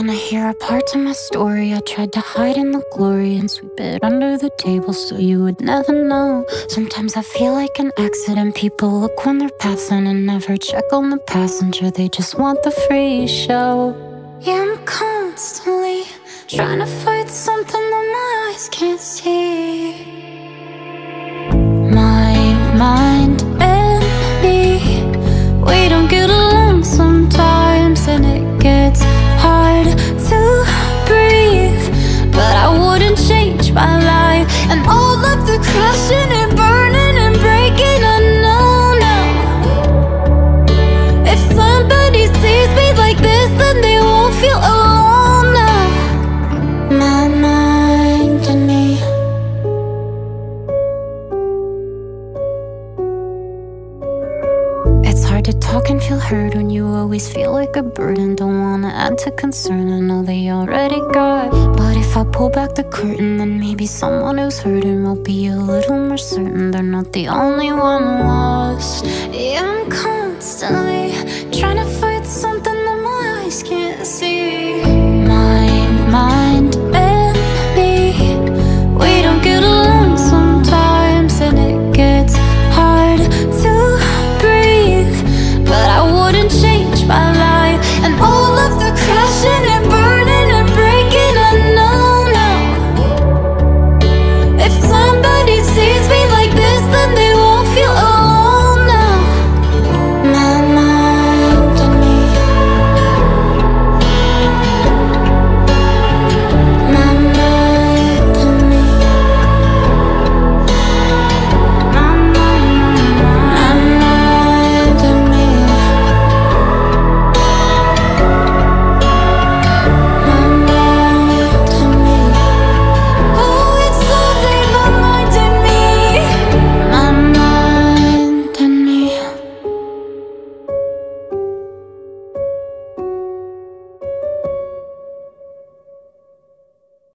wanna hear a part of my story. I tried to hide in the glory and sweep it under the table so you would never know. Sometimes I feel like an accident. People look when they're passing and never check on the passenger. They just want the free show. Yeah, I'm constantly trying to fight something that my eyes can't see. My mind and me, we don't get along sometimes, and it gets hard to breathe. But I wouldn't change my life and all of the crashing and burning and breaking. I know now, if somebody sees me like this, then they won't feel alone now. My mind and me. It's hard to talk and feel heard when you always feel like a burden. Don't wanna add to concern, I know they already got. But if I pull back the curtain, then maybe someone who's hurting will be a little more certain they're not the only one lost. Yeah, I'm constantly trying to fight something that my eyes can't see.